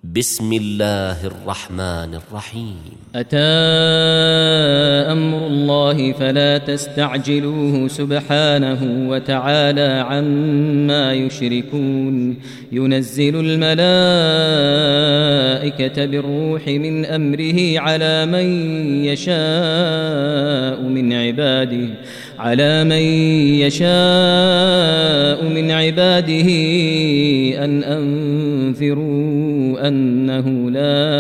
بسم الله الرحمن الرحيم. أتى أمر الله فلا تستعجلوه سبحانه وتعالى عما يشركون. ينزل الملائكة بالروح من أمره على من يشاء من عباده أن أنذروا أنه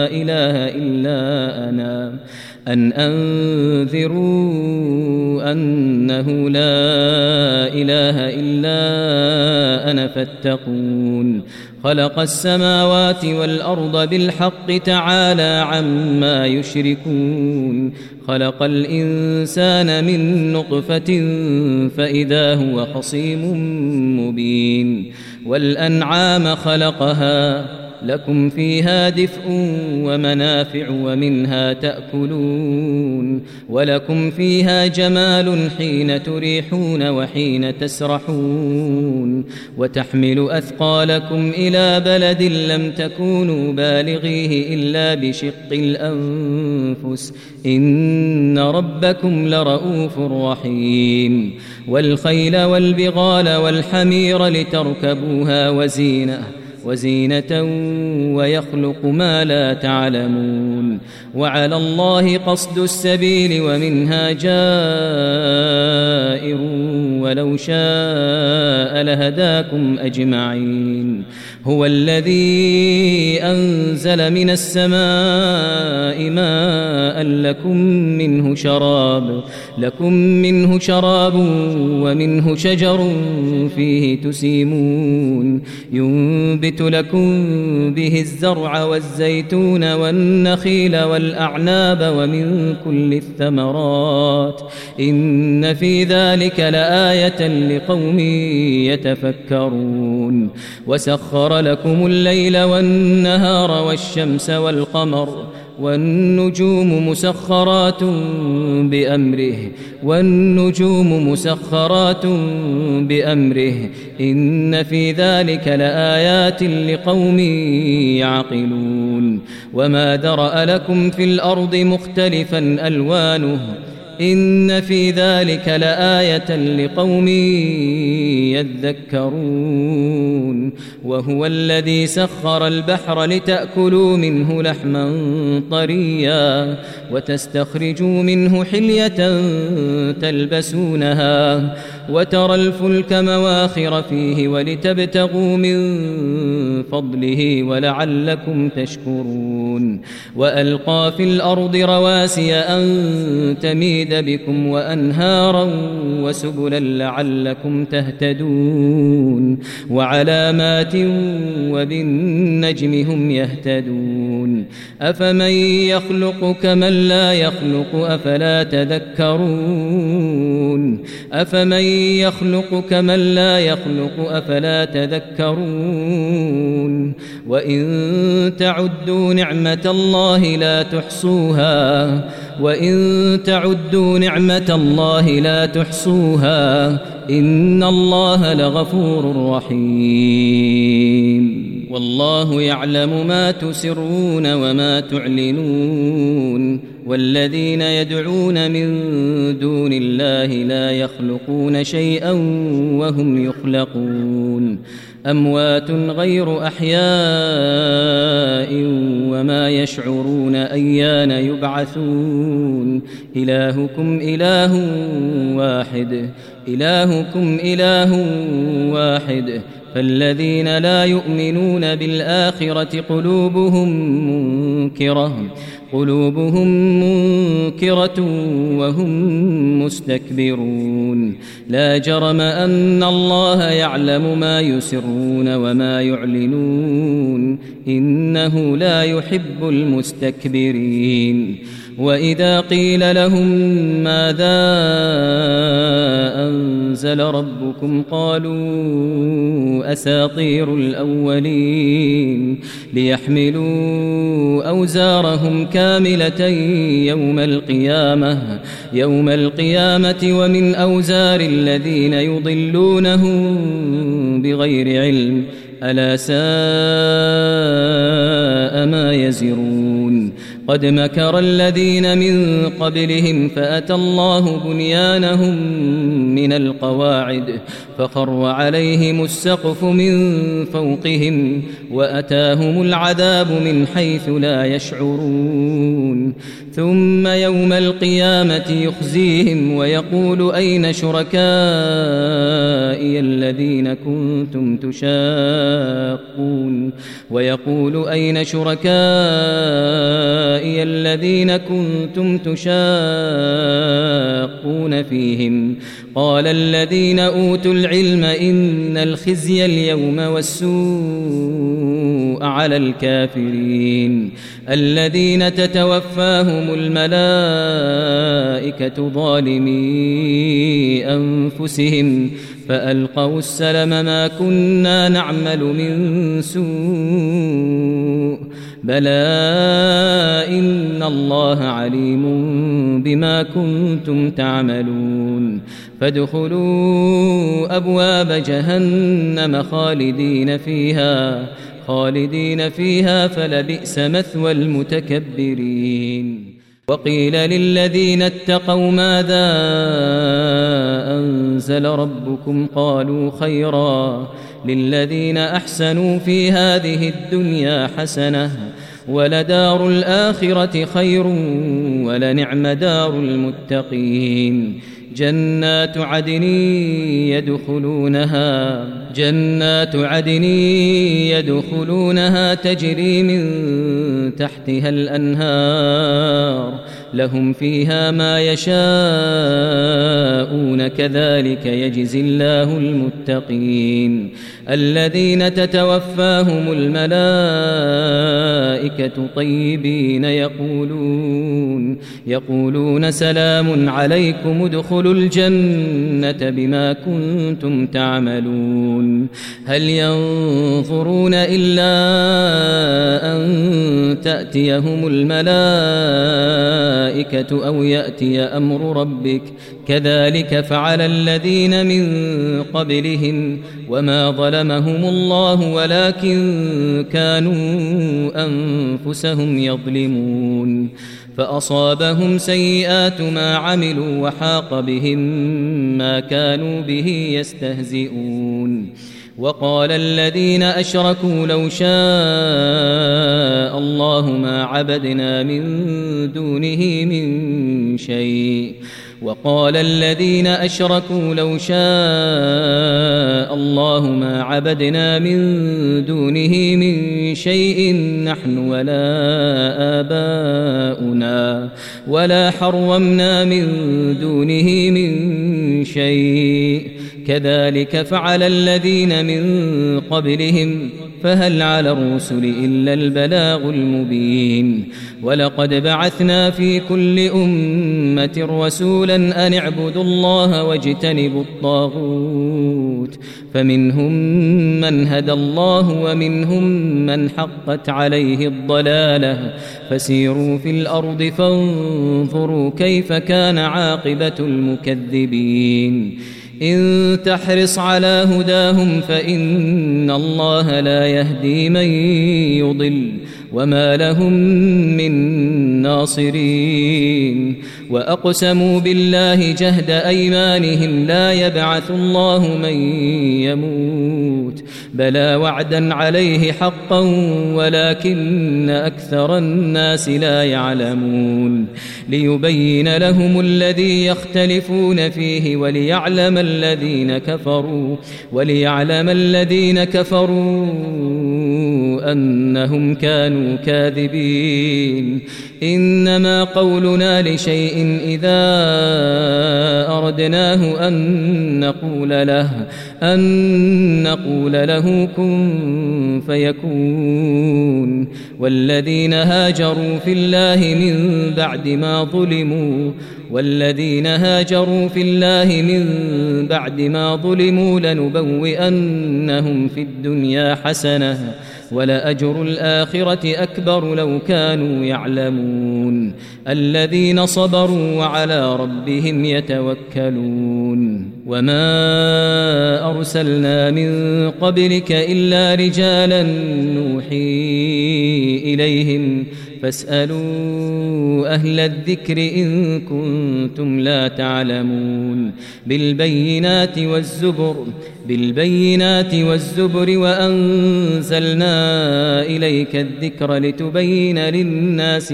لا إله إلا أنا فاتقون. خلق السماوات والأرض بالحق تعالى عما يشركون. خلق الإنسان من نطفة فإذا هو خصيم مبين. والأنعام خلقها لكم فيها دفء ومنافع ومنها تأكلون. ولكم فيها جمال حين تريحون وحين تسرحون. وتحمل أثقالكم إلى بلد لم تكونوا بالغيه إلا بشق الأنفس إن ربكم لرؤوف رحيم. والخيل والبغال والحمير لتركبوها وزينة ويخلق ما لا تعلمون. وعلى الله قصد السبيل ومنها جائر ولو شاء لهداكم أجمعين. هو الذي أنزل من السماء ماء لكم منه شراب ومنه شجر فيه تسيمون. ينبت لكم به الزرع والزيتون والنخيل والأعناب ومن كل الثمرات إن في ذلك لآية لقوم يتفكرون. وسخر لكم الليل والنهار والشمس والقمر والنجوم مسخرات بأمره إن في ذلك لآيات لقوم يعقلون. وما ذرأ لكم في الأرض مختلفا ألوانه إن في ذلك لآية لقوم يذكرون. وهو الذي سخر البحر لتأكلوا منه لحما طريا وتستخرجوا منه حلية تلبسونها وترى الفلك مواخر فيه ولتبتغوا من فضله ولعلكم تشكرون. وألقى في الأرض رواسي أن تميد بكم وأنهارا وسبلا لعلكم تهتدون. وعلامات وبالنجم هم يهتدون. أفمن يخلق كمن لا يخلق أفلا تذكرون. وإن تعدوا نعمة الله لا تحصوها إن الله لغفور رحيم. والله يعلم ما تسرون وما تعلنون. والذين يدعون من دون الله لا يخلقون شيئا وهم يخلقون. أموات غير أحياء وما يشعرون أيان يبعثون. إلهكم إله واحد فالذين لا يؤمنون بالآخرة قلوبهم منكرة وهم مستكبرون. لا جرم أن الله يعلم ما يسرون وما يعلنون إنه لا يحب المستكبرين. وإذا قيل لهم ماذا أنزل ربكم قالوا أساطير الأولين ليحملوا أوزارهم كاملة يوم القيامة ومن أوزار الذين يضلونهم بغير علم ألا ساء يزرون قد مكر الذين من قبلهم فأتى الله بنيانهم من القواعد فخر عليهم السقف من فوقهم وأتاهم العذاب من حيث لا يشعرون ثم يوم القيامة يخزيهم ويقول أين شركائي الذين كنتم تشاقون فيهم قال الذين أوتوا العلم إن الخزي اليوم والسوء على الكافرين الذين تتوفاهم الملائكة ظالمي أنفسهم فألقوا السلم ما كنا نعمل من سوء بلى إن الله عليم بما كنتم تعملون فادخلوا أبواب جهنم خالدين فيها فلبئس مثوى المتكبرين وقيل للذين اتقوا ماذا أنزل ربكم قالوا خيرا للذين أحسنوا في هذه الدنيا حسنة ولدار الآخرة خير ولنعم دار المتقين جنات عدن يدخلونها تجري من تحتها الأنهار لهم فيها ما يشاءون كذلك يجزي الله المتقين الذين تتوفاهم الملائكة طيبين يقولون سلام عليكم ادخلوا الجنة بما كنتم تعملون هل ينظرون إلا أن تأتيهم الملائكة أو يأتي أمر ربك كذلك فعل الذين من قبلهم وما ظلمهم الله ولكن كانوا أنفسهم يظلمون فأصابهم سيئات ما عملوا وحاق بهم ما كانوا به يستهزئون وقال الذين أشركوا لو شاء الله ما عبدنا من دونه من شيء وقال الذين أشركوا لو شاء الله ما عبدنا من دونه من شيء نحن ولا آباؤنا ولا حرمنا من دونه من شيء كذلك فعل الذين من قبلهم فهل على الرسل إلا البلاغ المبين ولقد بعثنا في كل أمة رسولا أن اعبدوا الله واجتنبوا الطاغوت فمنهم من هدى الله ومنهم من حقت عليه الضلالة فسيروا في الأرض فانظروا كيف كان عاقبة المكذبين إن تحرص على هداهم فإن الله لا يهدي من يضل وما لهم من ناصرين وأقسموا بالله جهد أيمانهم لا يبعث الله من يموت بلى وعدا عليه حقا ولكن أكثر الناس لا يعلمون ليبين لهم الذي يختلفون فيه وليعلم الذين كفروا أنهم كانوا كاذبين إنما قولنا لشيء إذا أردناه أن نقول له كن فيكون والذين هاجروا في الله من بعد ما ظلموا لنبوئنهم في الدنيا حسنة ولأجر الآخرة أكبر لو كانوا يعلمون يتقون الذين صبروا وعلى ربهم يتوكلون وما أرسلنا من قبلك إلا رجالا نوحي إليهم فاسألوا أهل الذكر إن كنتم لا تعلمون بالبينات والزبر وأنزلنا إليك الذكر لتبين للناس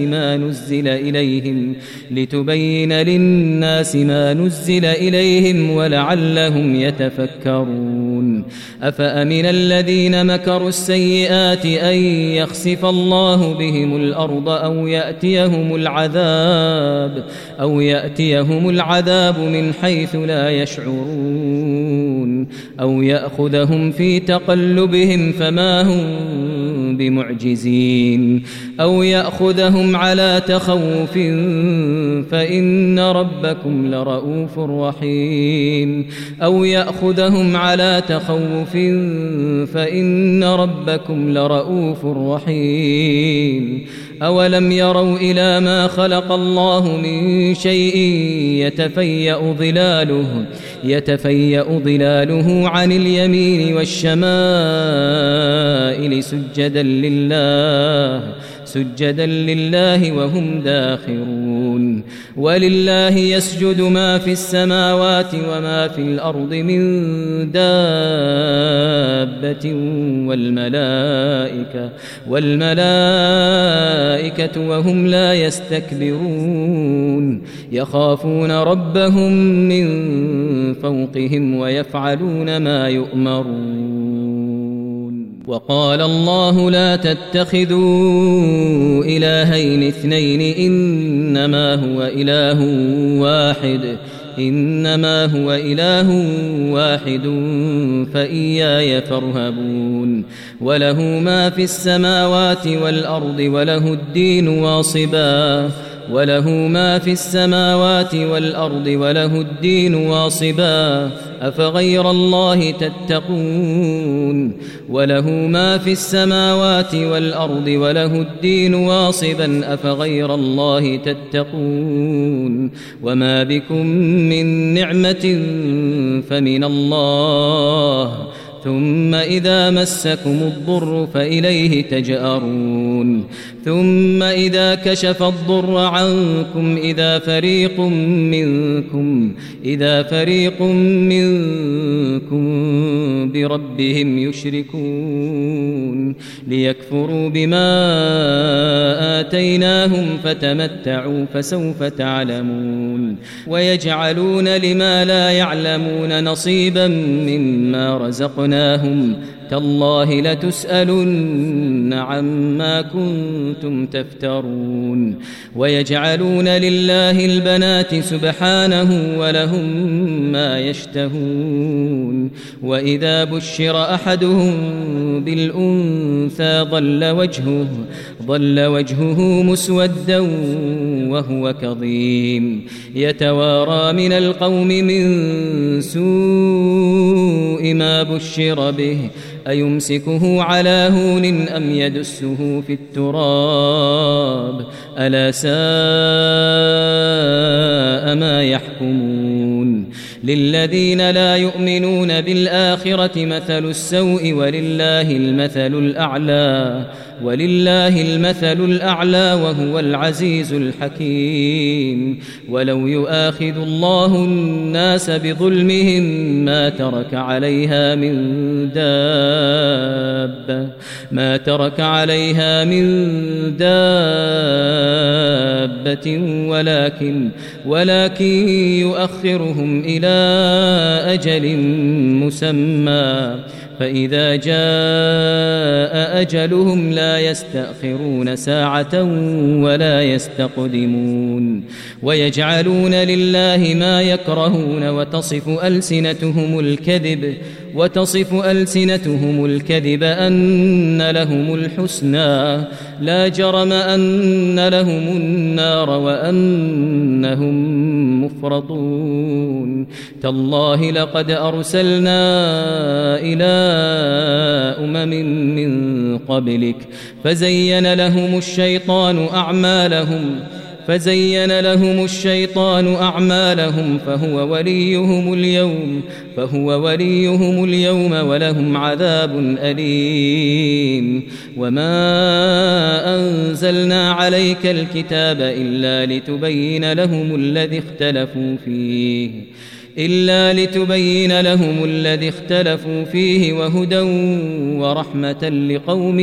ما نزل إليهم ولعلهم يتفكرون أفأمن الذين مكروا السيئات أن يخسف الله بهم الأرض أو يأتيهم العذاب من حيث لا يشعرون أو يأخذهم في تقلبهم فما هم بمعجزين أو يأخذهم على تخوف فإن ربكم لرؤوف رحيم أولم يروا إلى ما خلق الله من شيء يتفيأ ظلاله عن اليمين والشمائل سجدا لله وهم داخرون ولله يسجد ما في السماوات وما في الأرض من دابة والملائكة وهم لا يستكبرون يخافون ربهم من فوقهم ويفعلون ما يؤمرون وقال الله لا تتخذوا إلهين اثنين إنما هو إله واحد فإياي فارهبون وله ما في السماوات والأرض وله الدين واصبا أفغير الله تتقون وله ما في السماوات والأرض وله الدين واصبا أفغير الله تتقون وما بكم من نعمة فمن الله ثم إذا مسكم الضر فإليه تجأرون ثم إذا كشف الضر عنكم إذا فريق منكم بربهم يشركون ليكفروا بما آتيناهم فتمتعوا فسوف تعلمون ويجعلون لما لا يعلمون نصيبا مما رزقناهم تالله لتسألن عما كنتم تفترون ويجعلون لله البنات سبحانه ولهم ما يشتهون وإذا بشر أحدهم بالأنثى ظل وجهه مسودا وهو كظيم يتوارى من القوم من سوء ما بشر به أيمسكه على هون أم يدسه في التراب ألا ساء ما يحكمون للذين لا يؤمنون بالآخرة مثل السوء ولله المثل الأعلى وهو العزيز الحكيم ولو يؤاخذ الله الناس بظلمهم ما ترك عليها من دابة ولكن يؤخرهم إلى أجل مسمى فإذا جاء أجلهم لا يستأخرون ساعة ولا يستقدمون ويجعلون لله ما يكرهون وتصف ألسنتهم الكذب وتصف ألسنتهم الكذب أن لهم الحسنى لا جرم أن لهم النار وأنهم مفرطون تالله لقد أرسلنا إلى من قبلك فزين لهم الشيطان أعمالهم فهو وليهم اليوم ولهم عذاب أليم وما أنزلنا عليك الكتاب إلا لتبين لهم الذي اختلفوا فيه وهدى ورحمة لقوم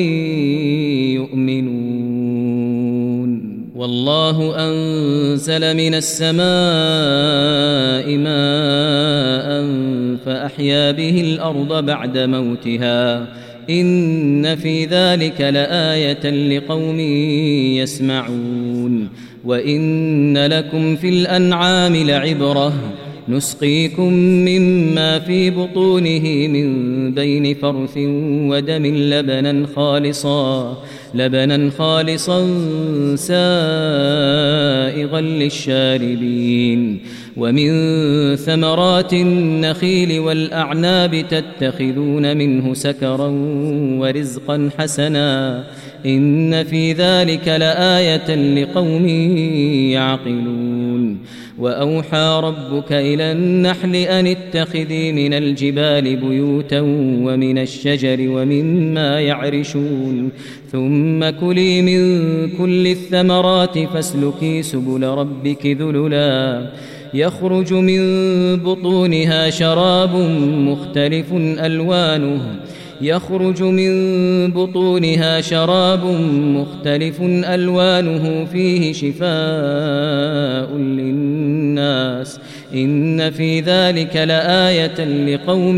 يؤمنون والله أنزل من السماء ماء فأحيا به الأرض بعد موتها إن في ذلك لآية لقوم يسمعون وإن لكم في الأنعام لعبرة نسقيكم مما في بطونه من بين فرث ودم لبنا خالصا سائغا للشاربين ومن ثمرات النخيل والأعناب تتخذون منه سكرا ورزقا حسنا إن في ذلك لآية لقوم يعقلون وأوحى ربك إلى النحل أن اتخذي من الجبال بيوتا ومن الشجر ومما يعرشون ثم كلي من كل الثمرات فاسلكي سبل ربك ذللا يخرج من بطونها شراب مختلف ألوانه فيه شفاء للناس إن في ذلك لآية لقوم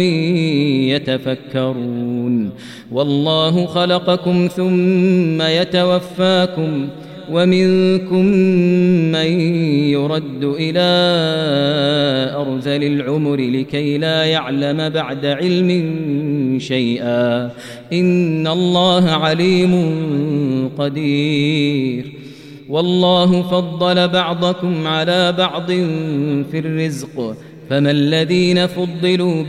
يتفكرون والله خلقكم ثم يتوفاكم ومنكم من يرد إلى أرذل العمر لكي لا يعلم بعد علم شيئا إن الله عليم قدير والله فضل بعضكم على بعض في الرزق فما الذين فضلوا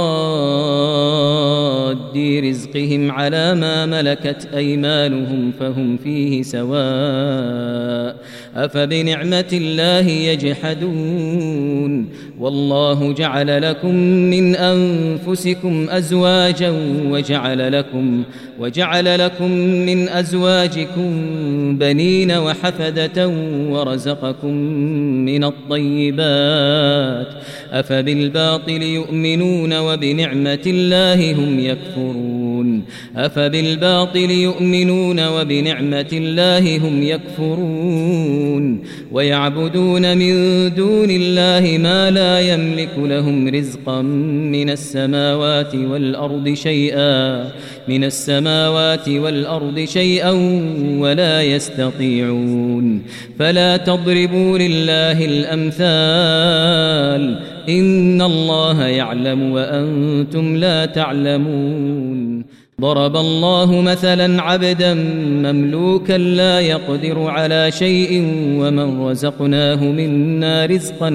براد رزقهم على ما ملكت أيمانهم فهم فيه سواء أفبنعمة الله يجحدون والله جعل لكم من أنفسكم أزواجا وجعل لكم من أزواجكم بنين وحفدة ورزقكم من الطيبات أفبالباطل يؤمنون وبنعمة الله هم يكفرون ويعبدون من دون الله ما لا يملك لهم رزقا من السماوات والأرض شيئا ولا يستطيعون فلا تضربوا لله الأمثال إن الله يعلم وأنتم لا تعلمون ضرب الله مثلا عبدا مملوكا لا يقدر على شيء ومن رزقناه منا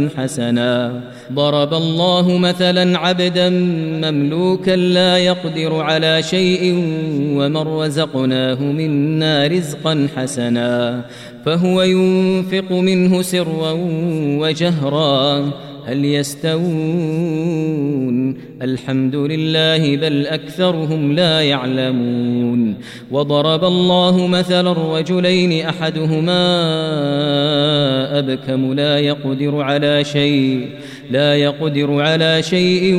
رزقا حسنا فهو ينفق منه سرا وجهرا هل يستوون الحمد لله بل أكثرهم لا يعلمون وضرب الله مثلا رجلين أحدهما أبكم لا يقدر على شيء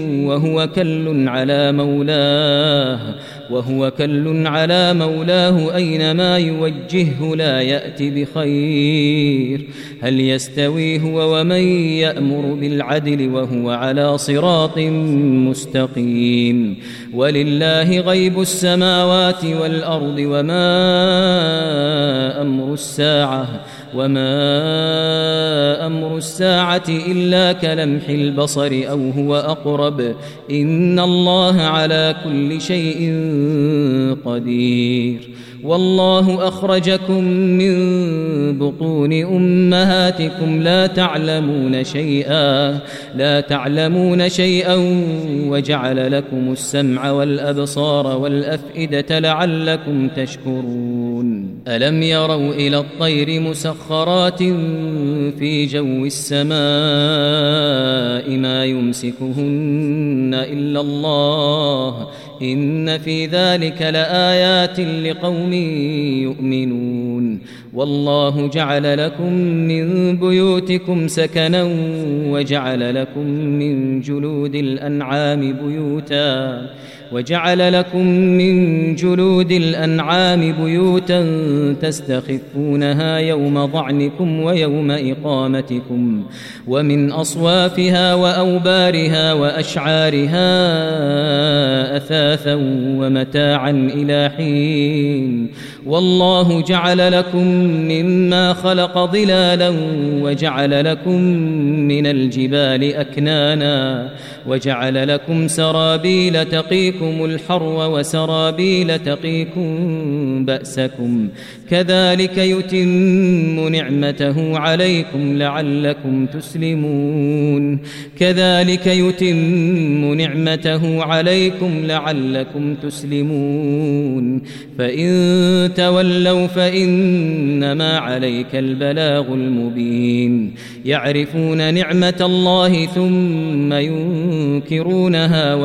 وهو كل على مولاه أينما يوجهه لا يأتي بخير هل يستوي هو ومن يأمر بالعدل وهو على صراط مستقيم ولله غيب السماوات والأرض وما وما أمر الساعة إلا كلمح البصر أو هو أقرب إن الله على كل شيء قدير والله أخرجكم من بطون أمهاتكم لا تعلمون شيئا وجعل لكم السمع والأبصار والأفئدة لعلكم تشكرون ألم يروا إلى الطير مسخرات في جو السماء ما يمسكهن إلا الله إن في ذلك لآيات لقوم يؤمنون والله جعل لكم من بيوتكم سكنا وجعل لكم من جلود الأنعام بيوتا تستخفونها يوم ظعنكم ويوم إقامتكم ومن أصوافها وأوبارها وأشعارها أثاثا ومتاعا إلى حين والله جعل لكم مما خلق ظلالا وجعل لكم من الجبال أكنانا وجعل لكم سرابيل تقيكم الحر وسرابيل تقيكم بأسكم كذلك يتم نعمته عليكم لعلكم تسلمون فإن تولوا فإنما عليك البلاغ المبين يعرفون نعمة الله ثم ينكرونها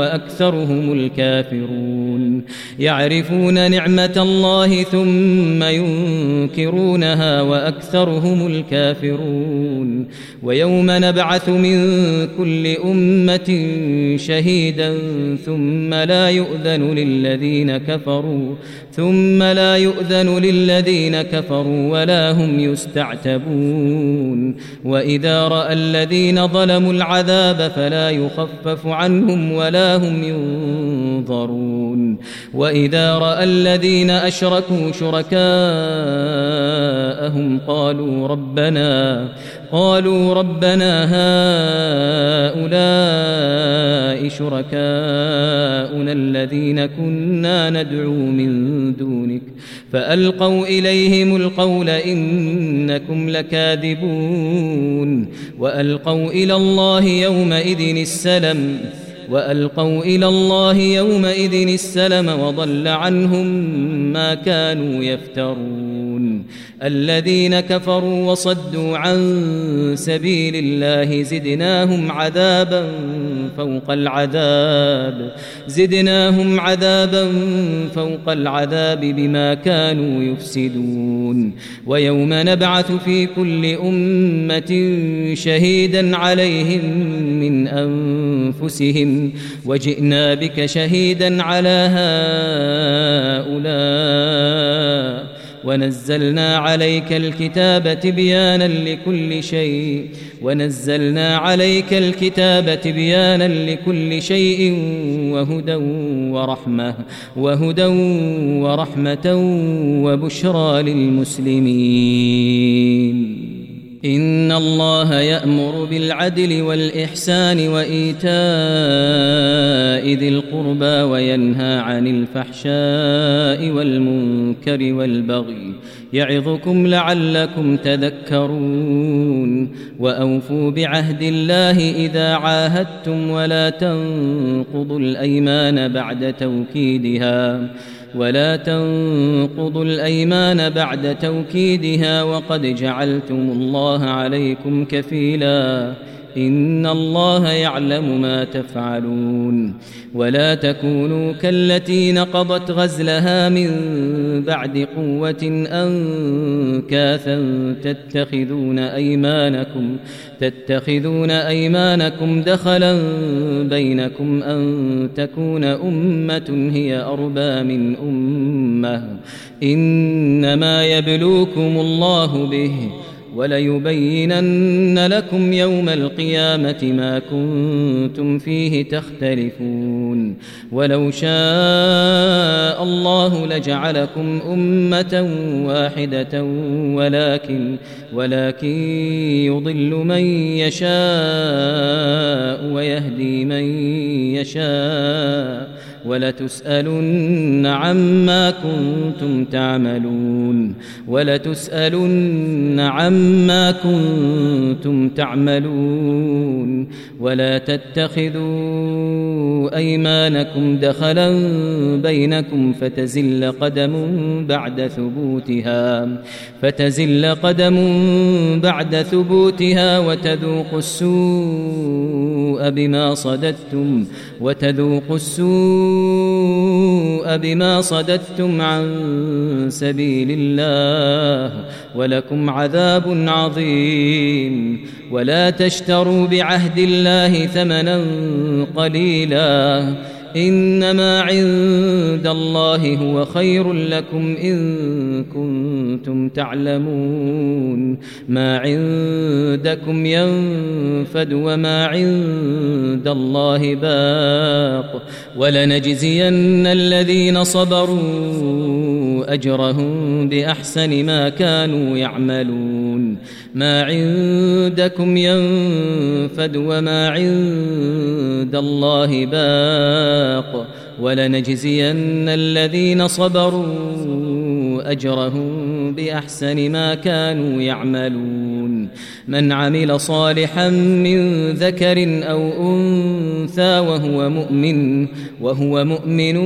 وأكثرهم الكافرون ويوم نبعث من كل أمة شهيدا ثم لا يؤذن للذين كفروا ولا هم يستعتبون وإذا رأى الذين ظلموا العذاب فلا يخفف عنهم ولا هم ينظرون وإذا رأى الذين أشركوا شركاءهم قالوا ربنا هؤلاء شركاؤنا الذين كنا ندعو من دونك فألقوا إليهم القول إنكم لكاذبون وألقوا إلى الله يومئذ السلم وضل عنهم ما كانوا يفترون الذين كفروا وصدوا عن سبيل الله زدناهم عذابا فوق العذاب بما كانوا يفسدون ويوم نبعث في كل أمة شهيدا عليهم من أنفسهم وجئنا بك شهيدا على هؤلاء ونزلنا عليك الكتاب بيانا لكل شيء وهدى ورحمة وبشرى للمسلمين إن الله يأمر بالعدل والإحسان وإيتاء ذي القربى وينهى عن الفحشاء والمنكر والبغي يعظكم لعلكم تذكرون وأوفوا بعهد الله إذا عاهدتم ولا تنقضوا الأيمان بعد توكيدها وقد جعلتم الله عليكم كفيلا إن الله يعلم ما تفعلون ولا تكونوا كالتي نقضت غزلها من بعد قوة أنكاثا تتخذون أيمانكم دخلا بينكم أن تكون أمة هي أربى من أمة إنما يبلوكم الله به وليبينن لكم يوم القيامة ما كنتم فيه تختلفون ولو شاء الله لجعلكم أمة واحدة ولكن يضل من يشاء ويهدي من يشاء ولتسألن عما كنتم تعملون ولا تتخذوا أيمانكم دخلا بينكم فتزل قدم بعد ثبوتها وتذوقوا السوء بما صددتم عن سبيل الله ولكم عذاب عظيم ولا تشتروا بعهد الله ثمنا قليلا إنما عند الله هو خير لكم إن كنتم تعلمون ما عندكم ينفد وما عند الله باق ولنجزين الذين صبروا أجرهم بأحسن ما كانوا يعملون ما عندكم ينفد وما عند الله باق ولنجزين الذين صبروا أجرهم بأحسن ما كانوا يعملون من عمل صالحا من ذكر أو أنثى وهو مؤمن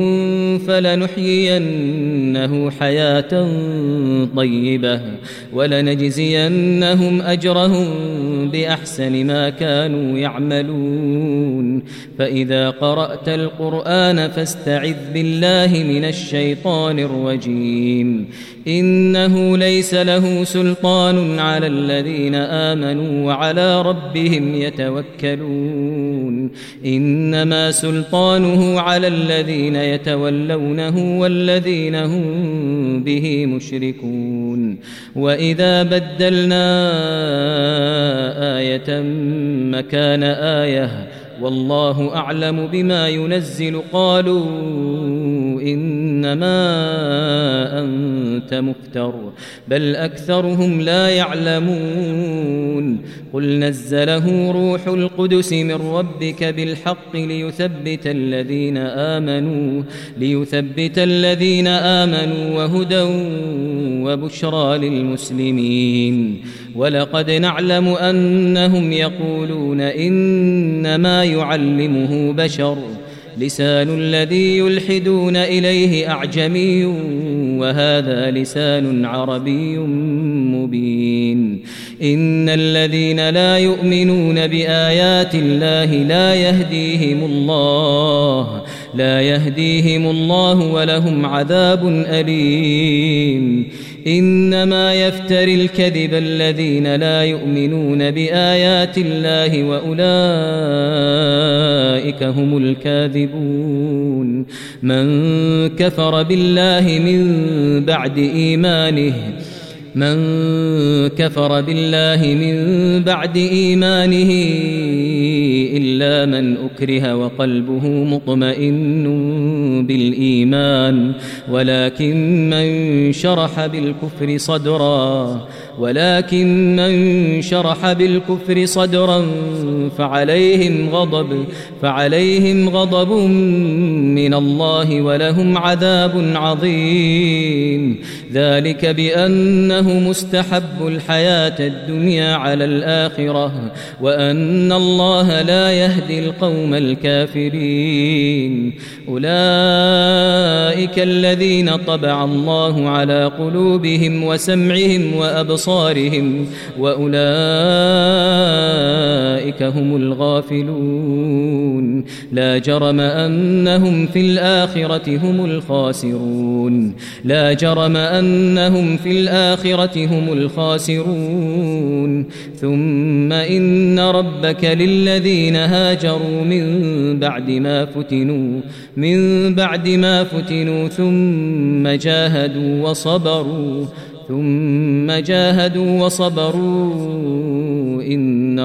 فلنحيينه حياة طيبة ولنجزينهم أجرهم بأحسن ما كانوا يعملون فإذا قرأت القرآن فاستعذ بالله من الشيطان الرجيم إنه ليس له سلطان على الذين آمنوا وعلى ربهم يتوكلون إنما سلطانه على الذين يتولونه والذين هم به مشركون وإذا بدلنا آية مكان آية والله أعلم بما ينزل قالوا إنما أنت مفتر بل أكثرهم لا يعلمون قل نزله روح القدس من ربك بالحق ليثبت الذين آمنوا وهدى وبشرى للمسلمين ولقد نعلم أنهم يقولون إنما يعلمه بشر لسان الذي يلحدون إليه أعجمي وهذا لسان عربي مبين إن الذين لا يؤمنون بآيات الله لا يهديهم الله ولهم عذاب أليم إنما يفتري الكذب الذين لا يؤمنون بآيات الله وأولئك هم الكاذبون من كفر بالله من بعد إيمانه إلا من أكره وقلبه مطمئن بالإيمان ولكن من شرح بالكفر صدرا فعليهم غضب من الله ولهم عذاب عظيم ذلك بأنه مستحب الحياة الدنيا على الآخرة وأن الله لا يهدي القوم الكافرين أولئك الذين طبع الله على قلوبهم وسمعهم وأبصارهم وأولئك هم الغافلون لا جرم أنهم في الآخرة هم الخاسرون ثم إن ربك للذين هاجروا من بعد ما فتنوا ثم جاهدوا ثم جاهدوا وصبروا إن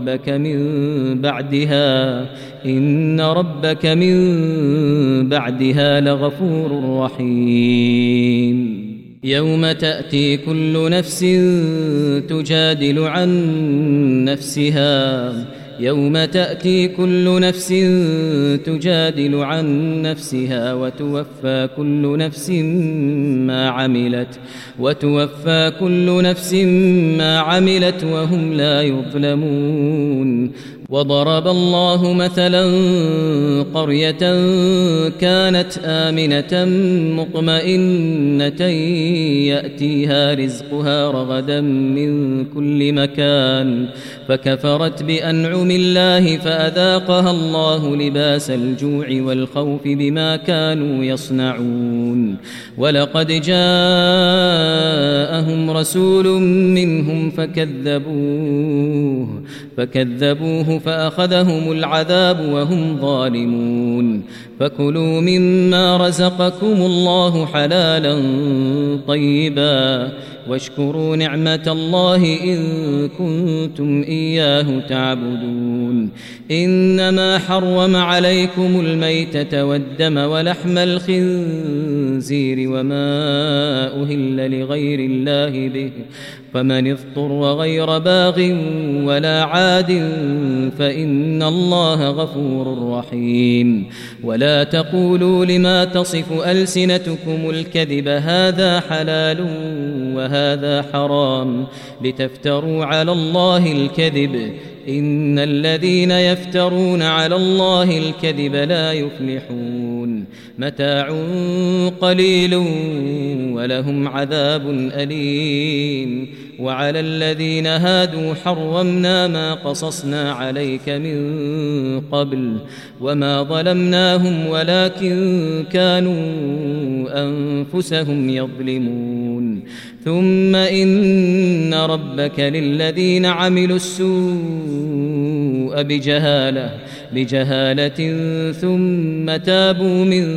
ربك من بعدها لغفور رحيم يوم تأتي كل نفس تجادل عن نفسها وتوفى كل نفس ما عملت وهم لا يظلمون وضرب الله مثلا قرية كانت آمنة مطمئنة يأتيها رزقها رغدا من كل مكان فكفرت بأنعم الله فأذاقها الله لباس الجوع والخوف بما كانوا يصنعون ولقد جاءهم رسول منهم فكذبوه فأخذهم العذاب وهم ظالمون فكلوا مما رزقكم الله حلالا طيبا واشكروا نعمة الله إن كنتم إياه تعبدون إنما حرم عليكم الميتة والدم ولحم الخنزير وما أهل لغير الله به فمن اضطر غير باغ ولا عاد فإن الله غفور رحيم ولا تقولوا لما تصف ألسنتكم الكذب هذا حلال وهذا حرام لتفتروا على الله الكذب إن الذين يفترون على الله الكذب لا يفلحون متاع قليل ولهم عذاب أليم وعلى الذين هادوا حرمنا ما قصصنا عليك من قبل وما ظلمناهم ولكن كانوا أنفسهم يظلمون ثم إن ربك للذين عملوا السوء بجهالة ثم تابوا من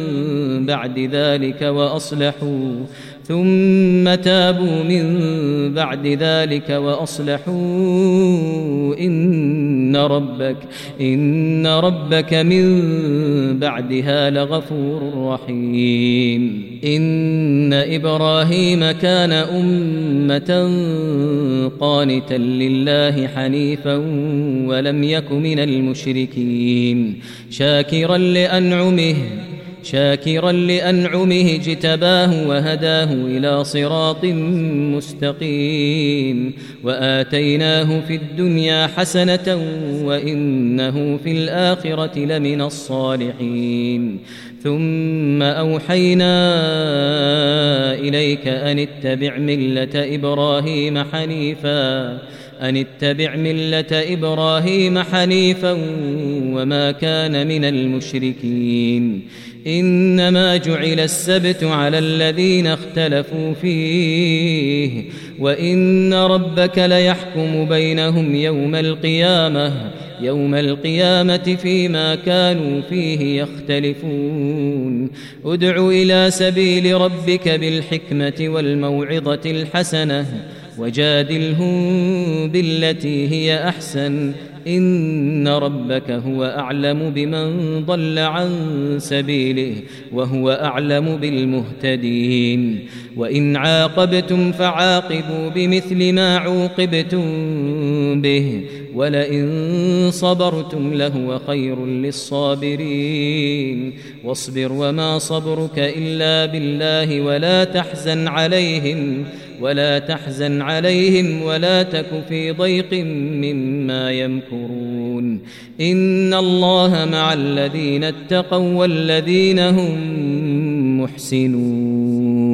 بعد ذلك وأصلحوا إن ربك من بعدها لغفور رحيم إن إبراهيم كان أمة قانتا لله حنيفا ولم يك من المشركين شاكرا لأنعمه اجتباه وهداه إلى صراط مستقيم وآتيناه في الدنيا حسنة وإنه في الآخرة لمن الصالحين ثم أوحينا إليك أن اتبع ملة إبراهيم حنيفا وما كان من المشركين إنما جعل السبت على الذين اختلفوا فيه وإن ربك ليحكم بينهم يوم القيامة فيما كانوا فيه يختلفون ادع إلى سبيل ربك بالحكمة والموعظة الحسنة وجادلهم بالتي هي أحسن إن ربك هو أعلم بمن ضل عن سبيله وهو أعلم بالمهتدين وإن عاقبتم فعاقبوا بمثل ما عوقبتم به ولئن صبرتم لهو خير للصابرين واصبر وما صبرك إلا بالله ولا تحزن عليهم ولا تك في ضيق مما يمكرون إن الله مع الذين اتقوا والذين هم محسنون